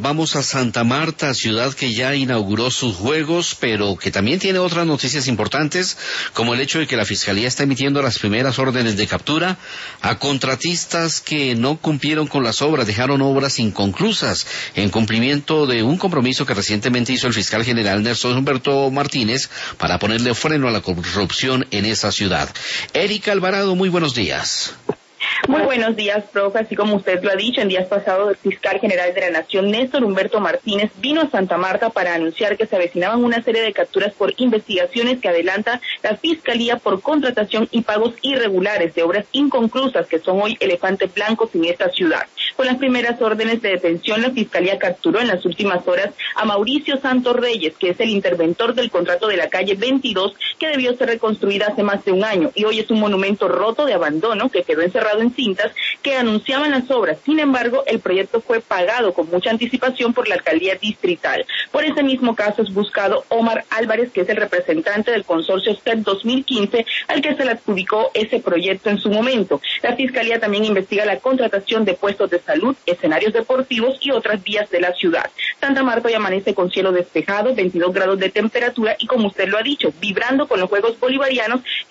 vamos a Santa Marta, ciudad que ya inauguró sus juegos, pero que también tiene otras noticias importantes, como el hecho de que la Fiscalía está emitiendo las primeras órdenes de captura a contratistas que no cumplieron con las obras, dejaron obras inconclusas, en cumplimiento de un compromiso que recientemente hizo el fiscal general Néstor Humberto Martínez para ponerle freno a la corrupción en esa ciudad. Erika Alvarado, muy buenos días. Muy buenos días, profe. Así como usted lo ha dicho, en días pasados el fiscal general de la Nación, Néstor Humberto Martínez, vino a Santa Marta para anunciar que se avecinaban una serie de capturas por investigaciones que adelanta la Fiscalía por contratación y pagos irregulares de obras inconclusas que son hoy elefantes blancos en esta ciudad. Con las primeras órdenes de detención, la Fiscalía capturó en las últimas horas a Mauricio Santos Reyes, que es el interventor del contrato de la calle 22, que debió ser reconstruida hace más de un año, y hoy es un monumento roto de abandono que quedó encerrado en cintas que anunciaban las obras. Sin embargo, el proyecto fue pagado con mucha anticipación por la alcaldía distrital. Por ese mismo caso es buscado Omar Álvarez, que es el representante del consorcio STEP 2015, al que se le adjudicó ese proyecto en su momento. La Fiscalía también investiga la contratación de puestos de salud, escenarios deportivos y otras vías de la ciudad. Santa Marta hoy amanece con cielo despejado, 22 grados de temperatura y, como usted lo ha dicho, vibrando con los Juegos Bolivarianos